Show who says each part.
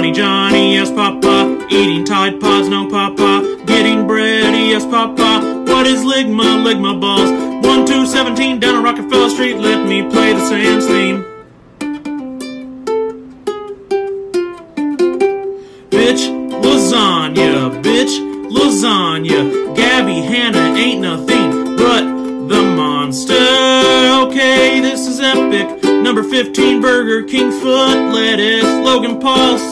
Speaker 1: Funny Johnny, yes papa. Eating Tide Pods, no papa. Getting bready, yes papa. What is ligma? Ligma balls. 1217 down on Rockefeller Street. Let me play the Sam's theme. Bitch, lasagna, bitch, lasagna. Gabby Hanna ain't nothing but the monster. Okay, this is epic. Number 15, Burger King foot lettuce. Logan Paul